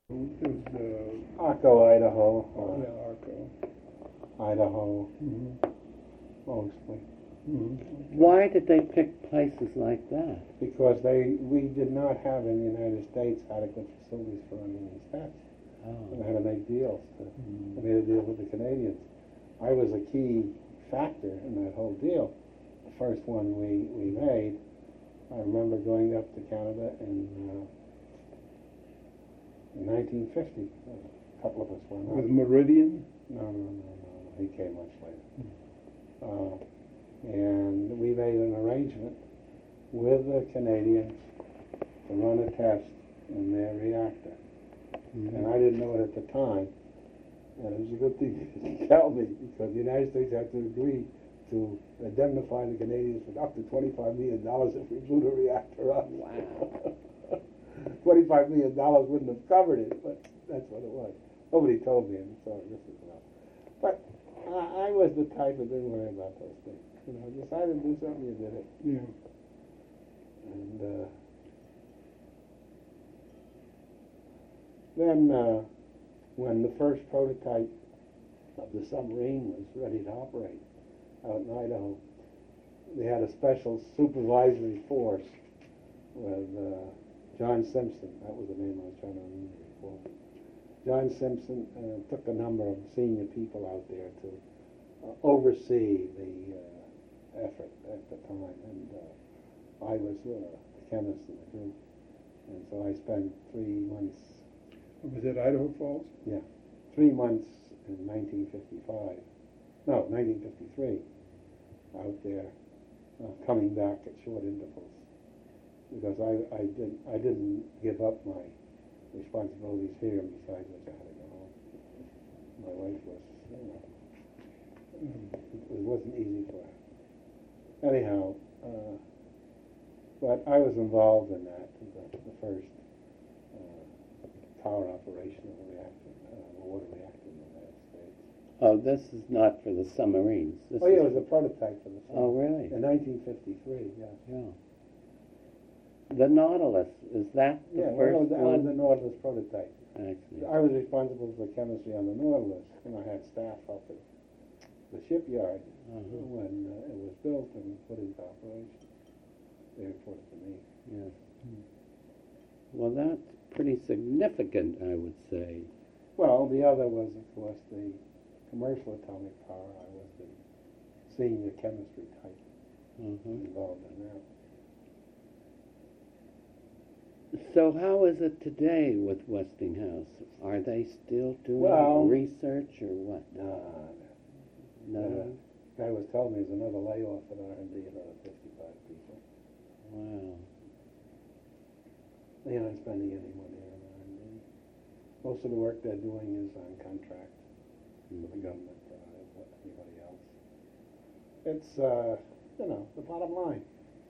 There's, Arco, Idaho. yeah, Arco. Idaho, Mm-hmm. mostly. Mm-hmm. Why did they pick places like that? Because we did not have in the United States adequate facilities for running these tests. And Oh. had to make deals. Mm-hmm. I made a deal with the Canadians. I was a key factor in that whole deal. The first one we made, I remember going up to Canada in 1950. A couple of us went With up. Meridian? No. He came much later. And we made an arrangement with the Canadians to run a test in their reactor. Mm-hmm. And I didn't know it at the time. And it was a good thing you didn't tell me, because the United States had to agree to indemnify the Canadians for up to $25 million if we blew the reactor up. Wow. $25 million wouldn't have covered it, but that's what it was. Nobody told me, and so this is enough. But I was the type that didn't worry about those things. You know, decided to do something, you did it. Yeah. And then when the first prototype of the submarine was ready to operate out in Idaho, they had a special supervisory force with John Simpson. That was the name I was trying to remember before. John Simpson took a number of senior people out there to oversee the effort at the time, and I was the chemist in the group, and so I spent 3 months. Was it Idaho Falls? Yeah, 3 months in 1955. No, 1953. Out there, coming back at short intervals, because I didn't give up my responsibilities here, and besides which I had to go home. My wife was, it wasn't easy for her. Anyhow, but I was involved in that, the first power operation of a reactor, a water reactor in the United States. Oh, this is not for the submarines. This Yeah, is it was a prototype for the Oh, submarine. really? In 1953, yeah. Yeah. The Nautilus, is that the Yeah, first that was the one? Nautilus prototype. Actually. I was responsible for chemistry on the Nautilus, and I had staff up at the shipyard Uh-huh. when it was built and put into operation. They reported to me. Yes. Well, that's pretty significant, I would say. Well, the other was, of course, the commercial atomic power. I was the senior chemistry type involved in that. So how is it today with Westinghouse? Are they still doing Well, research or what? No. Guy was telling me there's another layoff at R&D, another 55 people. Wow. They're not spending any money on R&D. Most of the work they're doing is on contract with the government or anybody else. It's, the bottom line.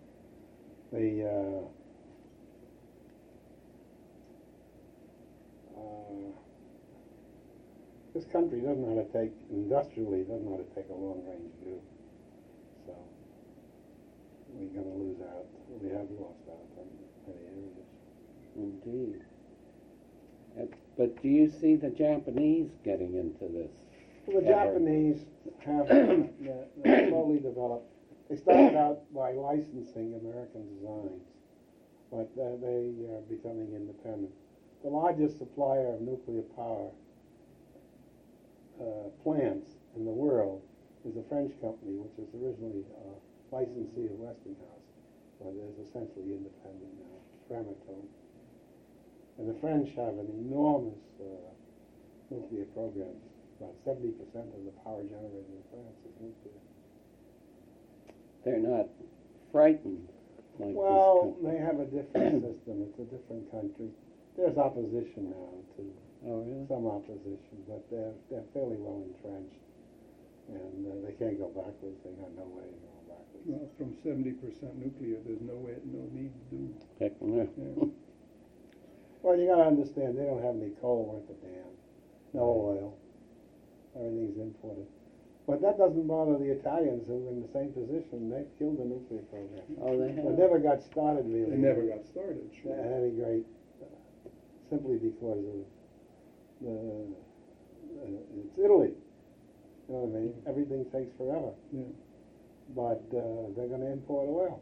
This country doesn't know how to take, industrially, doesn't know how to take a long-range view. So we're going to lose out. We have lost out on many areas. Indeed. But do you see the Japanese getting into this? Well, the ever? Japanese have slowly developed. They started out by licensing American designs, but they are becoming independent. The largest supplier of nuclear power plants in the world is a French company, which was originally a licensee of Westinghouse, but is essentially independent now, Framatome. And the French have an enormous nuclear program. About 70% of the power generated in France is nuclear. They're not frightened like Well, this country. they have a different system. It's a different country. There's opposition now to Oh, really? some opposition, but they're fairly well entrenched, and they can't go backwards. They got no way to go backwards. Well, from 70% nuclear, there's no need to do. Heck, no. Yeah. Well, you got to understand, they don't have any coal worth a damn, no oil. Everything's imported. But that doesn't bother the Italians, who are in the same position. They've killed the nuclear program. Oh, they It have? never got started, really. They never got started, At any rate, simply because of it's Italy. You know what I mean? Everything takes forever. Yeah. But they're going to import oil.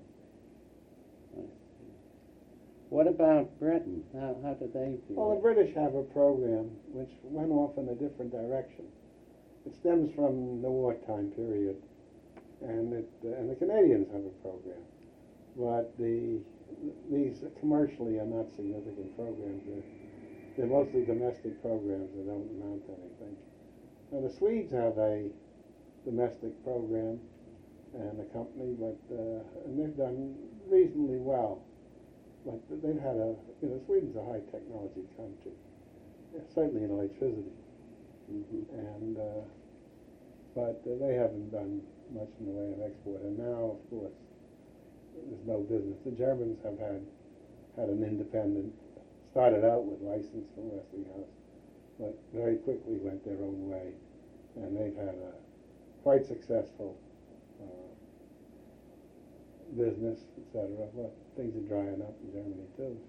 What about Britain? How do they do Well, the it? British have a program which went off in a different direction. It stems from the wartime period, and the Canadians have a program, but these commercially are not significant programs. They're mostly domestic programs that don't amount to anything. Now the Swedes have a domestic program and a company, and they've done reasonably well. But they've had Sweden's a high technology country, certainly in electricity, and but they haven't done much in the way of export. And now, of course, there's no business. The Germans have had an independent, started out with license from Westinghouse, but very quickly went their own way, and they've had a quite successful business, etc. But things are drying up in Germany too.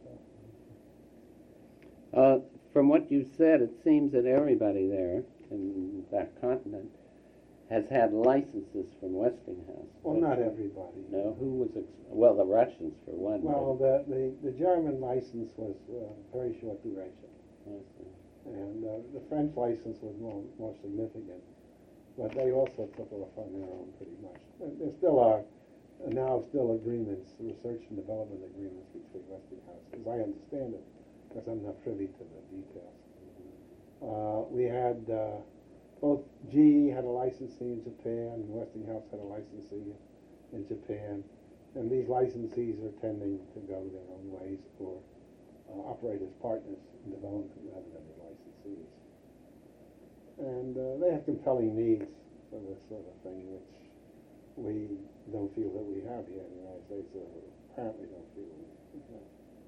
So. From what you said, it seems that everybody there in that continent has had licenses from Westinghouse. Well, not everybody. No, who was? Well, the Russians for one. Well, the German license was very short duration, and the French license was more significant. But they also took off on their own pretty much. There still are now agreements, research and development agreements between Westinghouse, as I understand it, because I'm not privy to the details. We had both GE had a licensee in Japan, and Westinghouse had a licensee in Japan, and these licensees are tending to go their own ways or operate as partners in development rather than as licensees. And they have compelling needs for this sort of thing, which we don't feel that we have here in the United States, or apparently don't feel we have.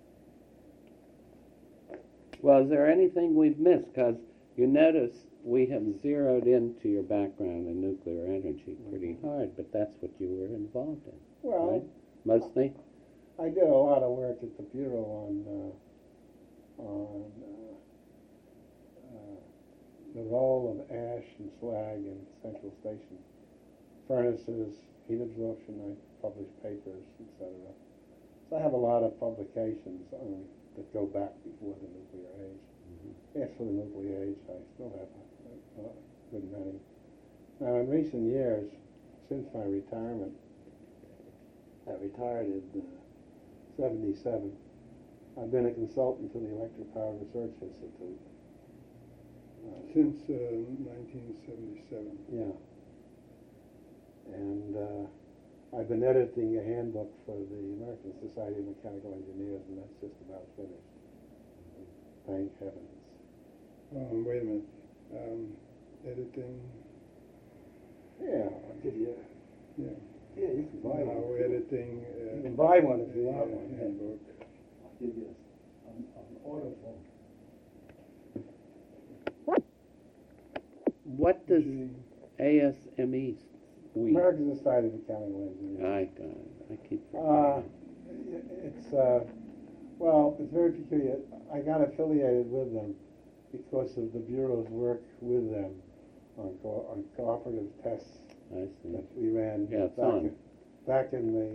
Well, is there anything we've missed? Because you notice we have zeroed into your background in nuclear energy pretty hard, but that's what you were involved in. Well, right? Mostly? I did a lot of work at the Bureau on the role of ash and slag in central station furnaces, heat absorption. I published papers, etc. So I have a lot of publications that go back before the nuclear age. As for the nuclear age, I still have a good many. Now, in recent years, since my retirement, I retired in 1977. I've been a consultant to the Electric Power Research Institute. Since 1977. Yeah. And I've been editing a handbook for the American Society of Mechanical Engineers, and that's just about finished. Thank heavens. Wait a minute. Editing. Yeah, I'll give you. Yeah. Yeah, you can buy Now one. editing. You can buy one if you want one. Yeah. Handbook. I'll give you an order form. What does ASME we? American Society of Mechanical Engineers. I got it. I keep forgetting. It's well, it's very peculiar. I got affiliated with them because of the Bureau's work with them on cooperative tests I see. that we ran Yeah, it's on. back in the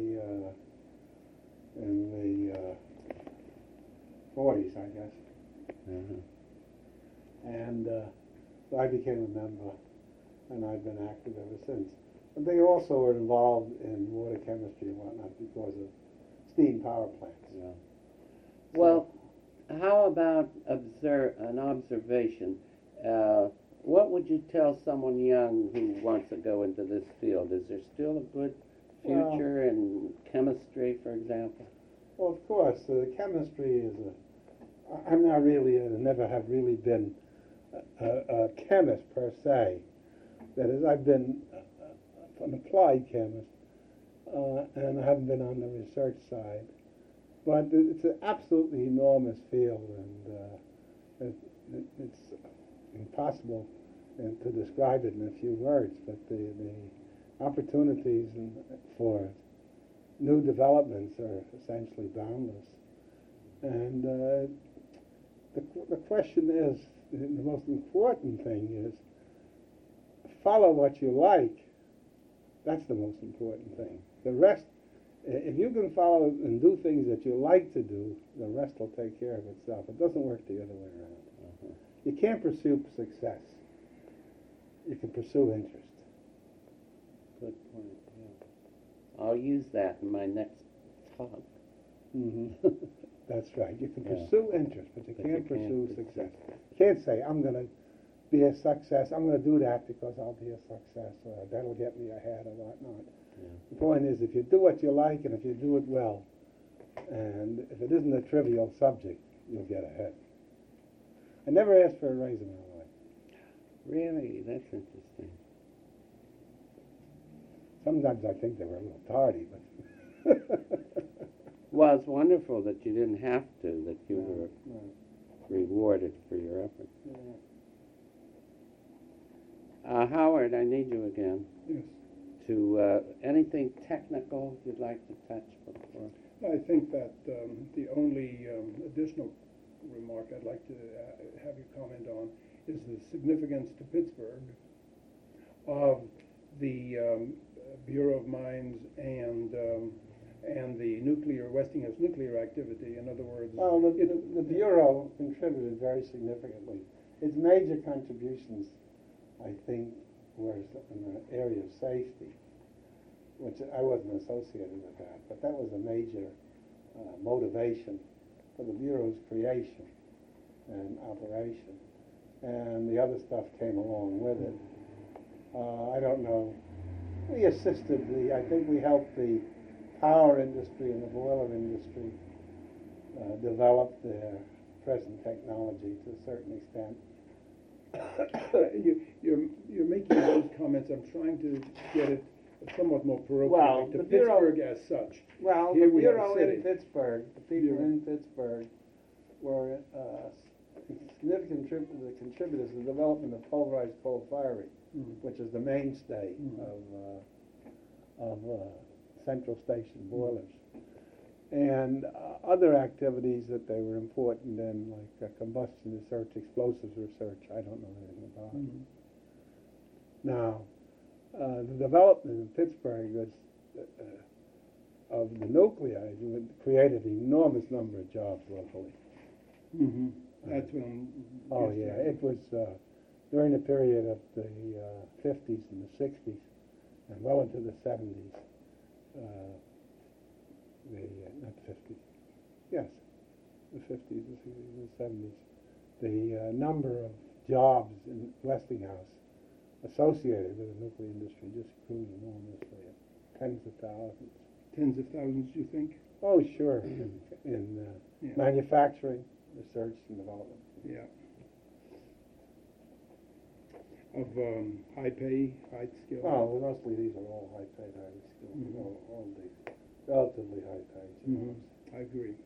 40s, I guess. Uh-huh. And so I became a member, and I've been active ever since. But they also were involved in water chemistry and whatnot because of steam power plants. Yeah. Well, how about an observation? What would you tell someone young who wants to go into this field? Is there still a good future in chemistry, for example? Well, of course, chemistry is I'm not really, never have really been a chemist per se. That is, I've been an applied chemist, and I haven't been on the research side. But it's an absolutely enormous field, and it's impossible to describe it in a few words. But the opportunities for new developments are essentially boundless. And the question is, the most important thing is follow what you like. That's the most important thing. The rest, if you can follow and do things that you like to do, the rest will take care of itself. It doesn't work the other way around. Uh-huh. You can't pursue success. You can pursue interest. Good point. Yeah. I'll use that in my next talk. Mm-hmm. That's right. You can Yeah. pursue interest, but you But can't you pursue can't success. pursue- You can't say, I'm going to be a success. I'm going to do that because I'll be a success, or that'll get me ahead, or whatnot. Yeah. The point is, if you do what you like and if you do it well, and if it isn't a trivial subject, you'll get ahead. I never asked for a raise in my life. Really, that's interesting. Sometimes I think they were a little tardy, but Well, it's wonderful that you didn't have to, that you were No. rewarded for your effort. Yeah. Howard, I need you again. Yes. To anything technical you'd like to touch before? I think that the only additional remark I'd like to have you comment on is the significance to Pittsburgh of the Bureau of Mines and the Westinghouse nuclear activity. In other words, Well, the Bureau contributed very significantly. Its major contributions, I think, were in the area of safety, which I wasn't associated with that, but that was a major motivation for the Bureau's creation and operation. And the other stuff came along with it. I don't know. We assisted I think we helped the power industry and the boiler industry develop their present technology to a certain extent. you're making those comments. I'm trying to get it somewhat more parochially Well, to the Bureau- Pittsburgh as such. Well, Here the we have a Bureau city. in Pittsburgh, the people Bureau. in Pittsburgh were significant contributors to the development of pulverized coal firing, which is the mainstay of central station boilers. And other activities that they were important in, like combustion research, explosives research, I don't know anything about. Now, the development in Pittsburgh was, of the nuclei created an enormous number of jobs locally. Mm-hmm. That's when. Oh, yeah, it was during the period of the 50s and the 60s and well into the 70s. Not 50s. Yes, the 50s, the 60s, and the 70s. The number of jobs in Westinghouse associated with the nuclear industry just grew enormously, tens of thousands. Tens of thousands, you think? Oh, sure, in Yeah. manufacturing, research, and development. Yeah. Of high pay, high skill. Well, mostly these are all high-paid, highly skilled, Mhm. all these relatively high-paid Mhm. jobs. I agree.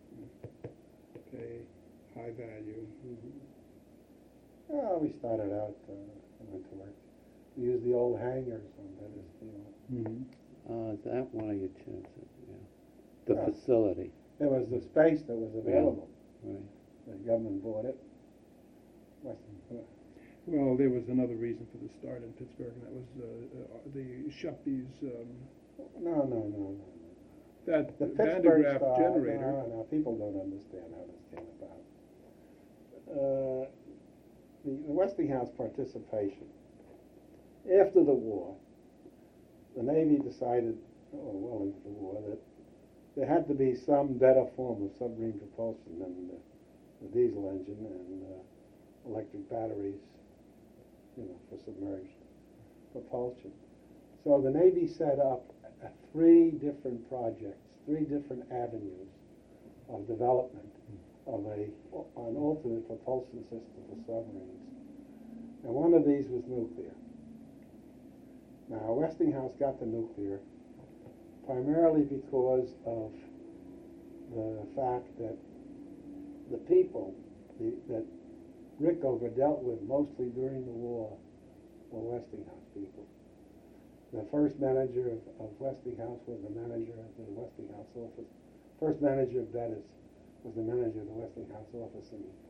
Pay, high value. Well, we started out, I went to work. We used the old hangars on Bettis Field. Mm-hmm. Is that why you chose it? Yeah. The Yeah. facility, There was the space that was available. right? The government bought it. Weston, Well, there was another reason for the start in Pittsburgh, and that was the Shuppies, no. that The Van de Pittsburgh Graaff Star, generator. No, people don't understand how this came about. The Westinghouse participation. After the war, the Navy decided, well into the war, that there had to be some better form of submarine propulsion than the diesel engine and electric batteries, for submerged propulsion. So the Navy set up 3 different projects, 3 different avenues of development of an alternate propulsion system for submarines. And one of these was nuclear. Now, Westinghouse got the nuclear primarily because of the fact that the people that Rickover dealt with mostly during the war were Westinghouse people. The first manager of Westinghouse was the manager of the Westinghouse office. First manager of Bettis was the manager of the Westinghouse office in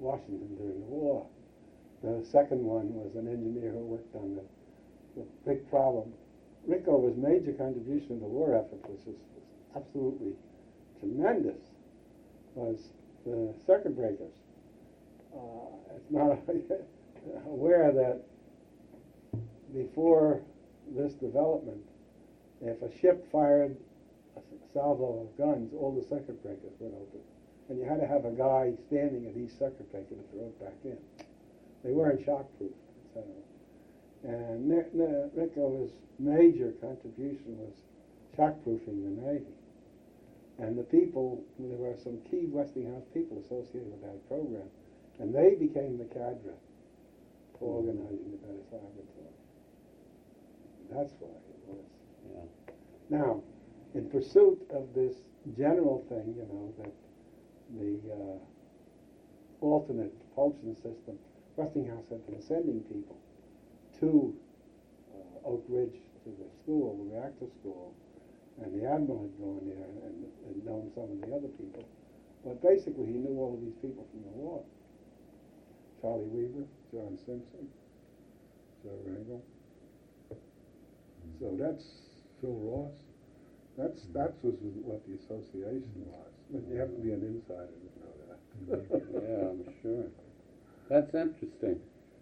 Washington during the war. The second one was an engineer who worked on the big problem. Rickover's major contribution to the war effort, which was absolutely tremendous, was the circuit breakers. It's not aware that before this development, if a ship fired a salvo of guns, all the circuit breakers would open. And you had to have a guy standing at each circuit breaker to throw it back in. They weren't shockproof, etc. And Rickover's major contribution was shockproofing the Navy. And the people, there were some key Westinghouse people associated with that program, and they became the cadre for organizing the Bettis Laboratory. That's why it was. Yeah. Now, in pursuit of this general thing, that the alternate propulsion system, Westinghouse had been sending people to Oak Ridge, to the school, the reactor school, and the admiral had gone there and known some of the other people. But basically, he knew all of these people from the war. Charlie Weaver, John Simpson, Joe Rangel. So that's Phil Ross. That was what the association was. But you have to be an insider to know that. Yeah, I'm sure. That's interesting.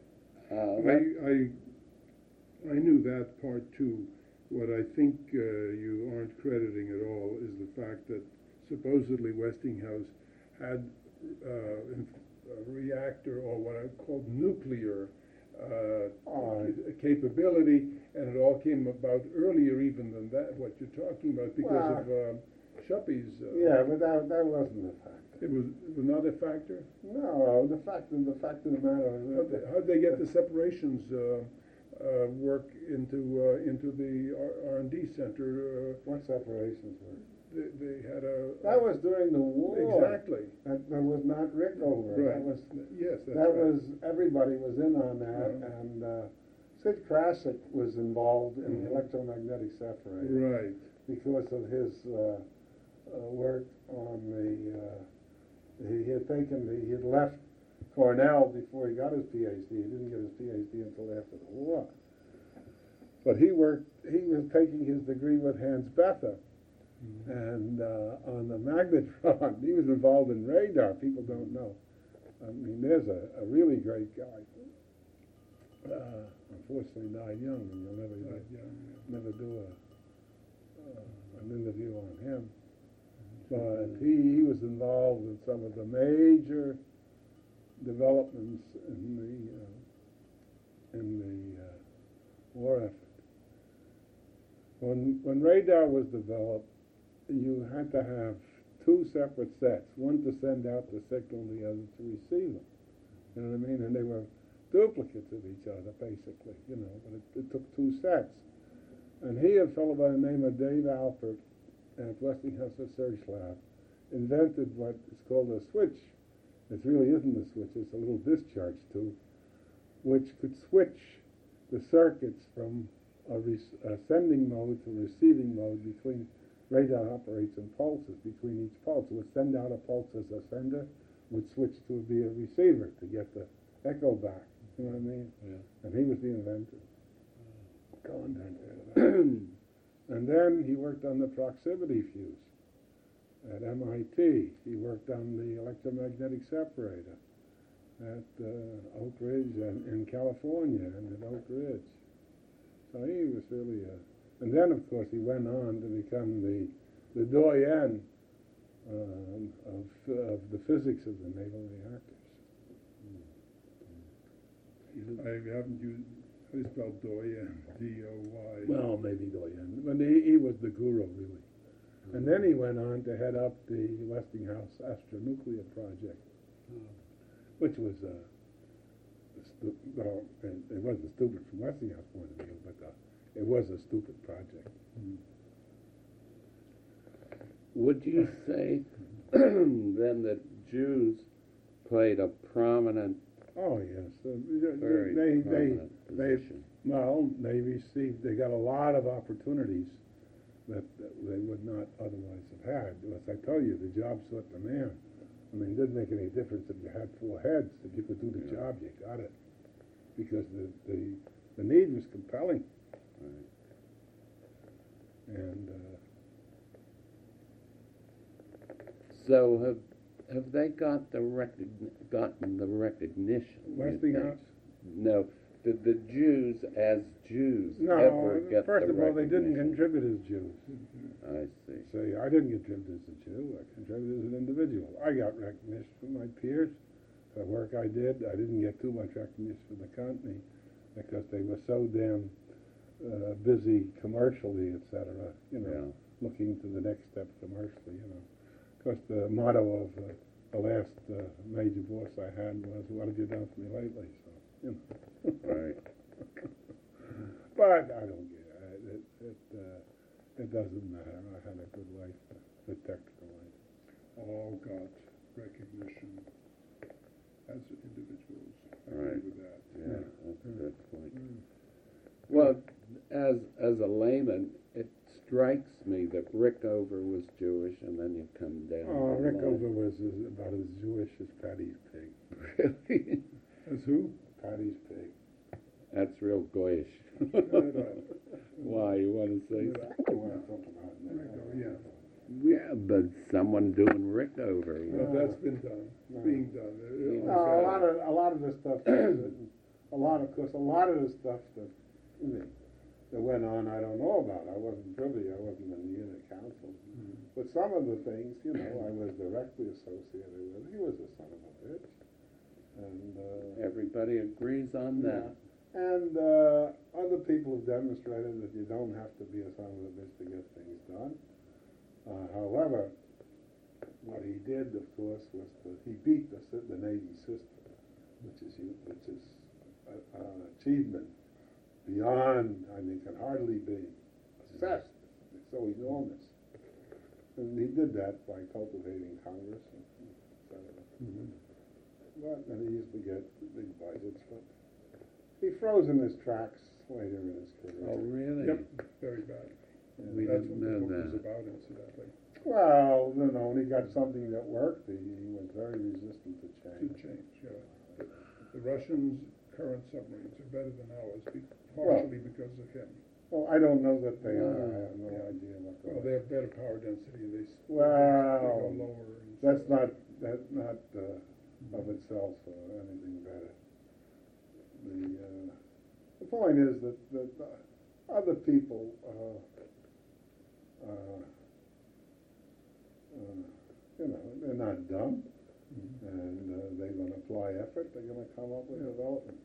I knew that part too. What I think you aren't crediting at all is the fact that supposedly Westinghouse had a reactor, or what I called nuclear capability, and it all came about earlier even than that, what you're talking about, because of Shuppy's. Yeah, but that wasn't a factor. It was not a factor? No, the fact of the matter is How'd they get the separations work into the R&D center? what separations were? They had a... That was during the war. Exactly. That was not Rickover. Right. That was, yes, that's that right. was, everybody was in on that, and Sid Krasik was involved in the electromagnetic separator. Right. Because of his work on he had left Cornell before he got his PhD. He didn't get his PhD until after the war. But he was taking his degree with Hans Bethe. And on the magnetron, he was involved in radar. People don't know. I mean, there's a really great guy. Unfortunately died young, and you'll never do an interview on him. But he was involved in some of the major developments in the war effort. When radar was developed, you had to have two separate sets, one to send out the signal, the other to receive it. You know what I mean? And they were duplicates of each other, basically, but it took two sets. And a fellow by the name of Dave Alpert at Westinghouse Research Lab invented what is called a switch. It really isn't a switch, it's a little discharge tube, which could switch the circuits from a sending mode to receiving mode between radar operates in pulses between each pulse. It would send out a pulse as a sender, would switch to be a receiver to get the echo back. You know what I mean? Yeah. And he was the inventor. Co-inventor. And then he worked on the proximity fuse at MIT. He worked on the electromagnetic separator at Oak Ridge and in California and at Oak Ridge. So he was really and then, of course, he went on to become the doyen of the physics of the naval reactors. Haven't you... How do you spell doyen? D-O-Y. Well, maybe doyen. But he was the guru, really. And then he went on to head up the Westinghouse Astronuclear Project, which was, well, it wasn't stupid from Westinghouse point of view, but it was a stupid project. Would you say then that Jews played a prominent, Oh yes, very prominent position? they got a lot of opportunities that they would not otherwise have had. As I tell you, the job sought the man. I mean, it didn't make any difference if you had 4 heads. If you could do the Yeah. job, you got it. Because the need was compelling. Right. And, So have they gotten the recognition? you think? Westinghouse? No, did the Jews as Jews No, ever get first the of all, they didn't recognition? contribute as Jews. I see. Say, I didn't contribute as a Jew, I contributed as an individual. I got recognition from my peers for the work I did. I didn't get too much recognition from the company because they were so damn busy commercially, et cetera, looking to the next step commercially, Because the motto of the last major boss I had was, "What have you done for me lately?" So, Right. But I don't get it. It doesn't matter. I had a good life, a technical life. All got recognition as individuals. I agree Right. with that. Yeah, that's a good point. Well, as a layman, it strikes me that Rickover was Jewish, and then you come down. Oh, the line. Rickover was about as Jewish as Patty's Pig. Really? As who? Patty's Pig. That's real goyish. Why, you want to say? You want to talk about it? Rickover, yeah. Yeah, but someone doing Rickover. But that's been done, No. being done. No, a lot of the stuff, a lot of the stuff that went on, I don't know about. I wasn't privy. I wasn't in the unit council. But some of the things, I was directly associated with. He was a son of a bitch, and Everybody agrees on that. and other people have demonstrated that you don't have to be a son of a bitch to get things done. However, what he did, of course, was he beat the Navy system, which is an achievement beyond, I mean, can hardly be assessed. It's so enormous. And he did that by cultivating Congress, et cetera. And he used to get big budgets, but he froze in his tracks later in his career. Oh, really? Yep, very bad. We That's didn't what the know book was that. about, incidentally, Well, when he got something that worked, he was very resistant to to change. change, The Russians' current submarines are better than ours, partially because of him. Well, I don't know that they are. No. I have no idea what they Well, are. they have better power density, they Well, go lower. And That's so- not of itself anything better. The point is that other people, they're not dumb, and they're going to apply effort. They're going to come up with developments.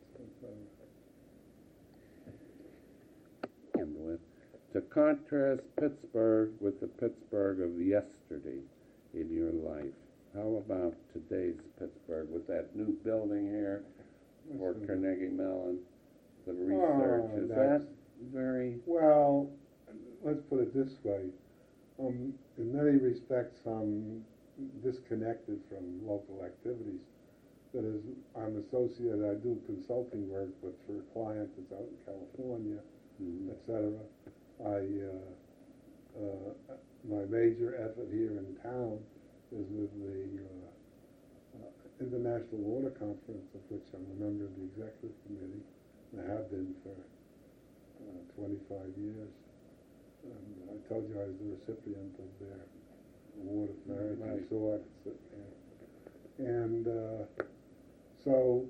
And with, to contrast Pittsburgh with the Pittsburgh of yesterday in your life, how about today's Pittsburgh with that new building here for Carnegie Mellon, the research? Is that that's- very, Well, let's put it this way. In many respects, I'm disconnected from local activities. That is, I'm associated, I do consulting work, but for a client that's out in California, et cetera. My major effort here in town is with the International Water Conference, of which I'm a member of the executive committee, and I have been for 25 years. And I told you I was the recipient of their award of merit resort. And so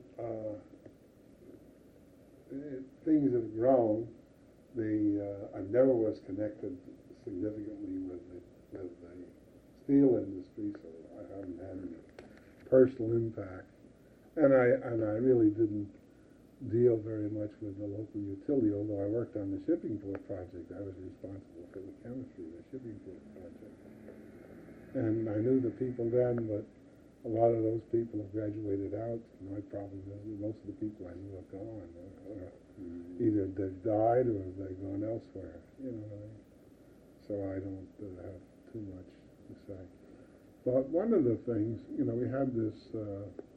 things have grown. I never was connected significantly with the steel industry, so I haven't had any personal impact. And I really didn't deal very much with the local utility, although I worked on the shipping port project. I was responsible for the chemistry of the shipping port project. And I knew the people then, but a lot of those people have graduated out. My problem is that most of the people I knew are gone. Either they've died or they've gone elsewhere. So I don't have too much to say. But one of the things, we had this